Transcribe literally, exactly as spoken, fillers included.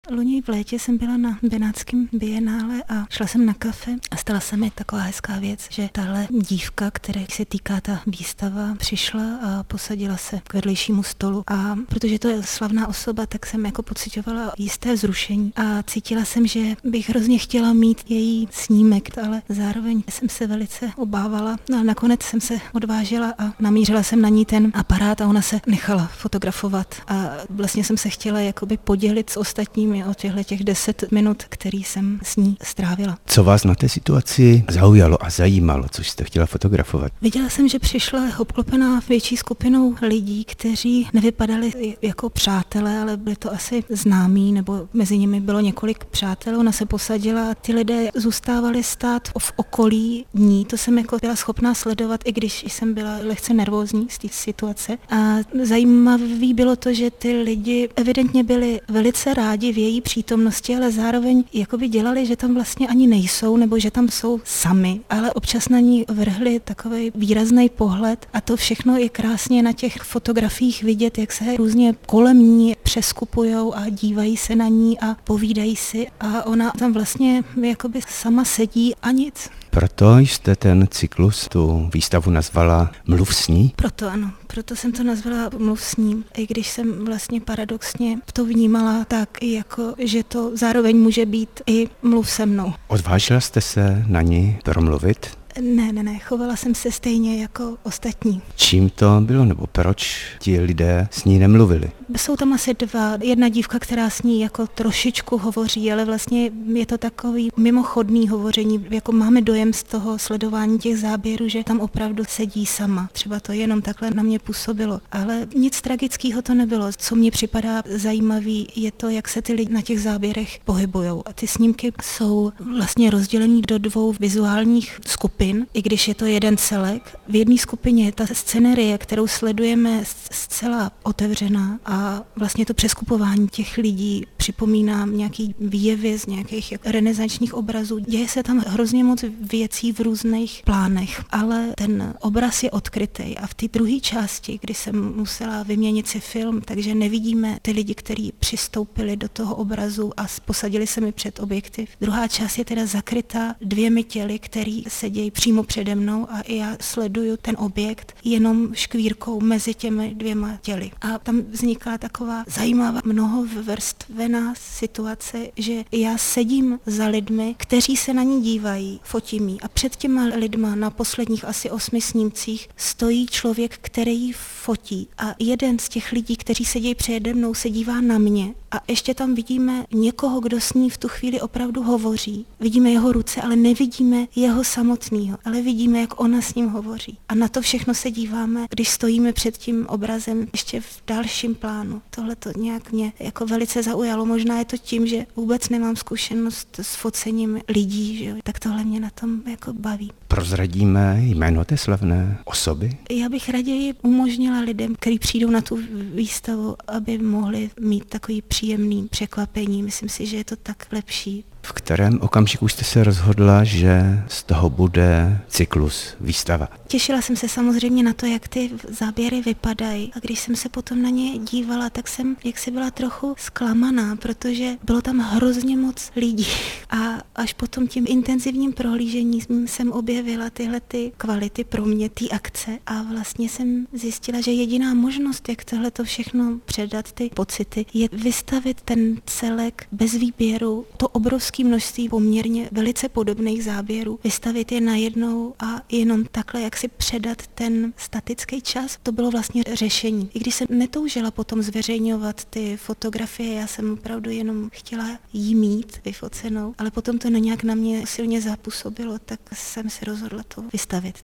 Loni v létě jsem byla na Benátském bienále a šla jsem na kafe a stala se mi taková hezká věc, že tahle dívka, které se týká ta výstava, přišla a posadila se k vedlejšímu stolu a protože to je slavná osoba, tak jsem jako pocitovala jisté vzrušení a cítila jsem, že bych hrozně chtěla mít její snímek, ale zároveň jsem se velice obávala. No a nakonec jsem se odvážila a namířila jsem na ní ten aparát a ona se nechala fotografovat a vlastně jsem se chtěla jakoby podělit s ostatními o těchto těch deset minut, který jsem s ní strávila. Co vás na té situaci zaujalo a zajímalo, což jste chtěla fotografovat? Viděla jsem, že přišla obklopená větší skupinou lidí, kteří nevypadali jako přátelé, ale byli to asi známí, nebo mezi nimi bylo několik přátel. Ona se posadila a ty lidé zůstávali stát v okolí ní. To jsem jako byla schopná sledovat, i když jsem byla lehce nervózní z té situace. A zajímavé bylo to, že ty lidi evidentně byli velice rádi v její přítomnosti, ale zároveň jakoby dělali, že tam vlastně ani nejsou, nebo že tam jsou sami, ale občas na ní vrhli takový výrazný pohled a to všechno je krásně na těch fotografiích vidět, jak se různě kolem ní přeskupujou a dívají se na ní a povídají si a ona tam vlastně jakoby sama sedí a nic. Proto jste ten cyklus, tu výstavu nazvala Mluv s ní? Proto ano, proto jsem to nazvala Mluv s ním, i když jsem vlastně paradoxně to vnímala tak, jako že to zároveň může být i mluv se mnou. Odvážila jste se na ní promluvit? Ne, ne, ne, chovala jsem se stejně jako ostatní. Čím to bylo, nebo proč ti lidé s ní nemluvili? Jsou tam asi dva. Jedna dívka, která s ní jako trošičku hovoří, ale vlastně je to takový mimochodný hovoření, jako máme dojem z toho sledování těch záběrů, že tam opravdu sedí sama. Třeba to jenom takhle na mě působilo. Ale nic tragického to nebylo. Co mně připadá zajímavý, je to, jak se ty lidi na těch záběrech pohybujou. A ty snímky jsou vlastně rozdělený do dvou vizuálních skupin, i když je to jeden celek. V jedné skupině je ta scenerie, kterou sledujeme zcela otevřená a vlastně to přeskupování těch lidí připomíná nějaký výjevy z nějakých renesančních obrazů. Děje se tam hrozně moc věcí v různých plánech, ale ten obraz je odkrytý a v té druhé části, kdy jsem musela vyměnit si film, takže nevidíme ty lidi, kteří přistoupili do toho obrazu a posadili se mi před objektiv. Druhá část je teda zakrytá dvěmi těly, který sedějí přímo přede mnou a já sleduju ten objekt jenom škvírkou mezi těmi dvěma těly. A tam vzniká taková zajímavá mnohovrstvená situace, že já sedím za lidmi, kteří se na ní dívají, fotím jí. A před těma lidma na posledních asi osmi snímcích stojí člověk, který ji fotí. A jeden z těch lidí, kteří sedí přede mnou, se dívá na mě. A ještě tam vidíme někoho, kdo s ní v tu chvíli opravdu hovoří. Vidíme jeho ruce, ale nevidíme jeho samotného, ale vidíme, jak ona s ním hovoří. A na to všechno se díváme, když stojíme před tím obrazem ještě v dalším plánu. Tohle to nějak mě jako velice zaujalo. Možná je to tím, že vůbec nemám zkušenost s focením lidí, že jo? Tak tohle mě na tom jako baví. Prozradíme jméno té slavné osoby? Já bych raději umožnila lidem, kteří přijdou na tu výstavu, aby mohli mít takový příjemný překvapení. Myslím si, že je to tak lepší. V kterém okamžiku jste se rozhodla, že z toho bude cyklus, výstava? Těšila jsem se samozřejmě na to, jak ty záběry vypadají. A když jsem se potom na ně dívala, tak jsem jaksi byla trochu zklamaná, protože bylo tam hrozně moc lidí. A až potom tím intenzivním prohlížením jsem objevila tyhle ty kvality pro mě, ty akce. A vlastně jsem zjistila, že jediná možnost, jak tohle to všechno předat, ty pocity, je vystavit ten celek bez výběru, to obrovské množství poměrně velice podobných záběrů, vystavit je najednou a jenom takhle, jak si předat ten statický čas, to bylo vlastně řešení. I když jsem netoužila potom zveřejňovat ty fotografie, já jsem opravdu jenom chtěla jí mít vyfocenou, ale potom to na nějak na mě silně zapůsobilo, tak jsem se rozhodla to vystavit.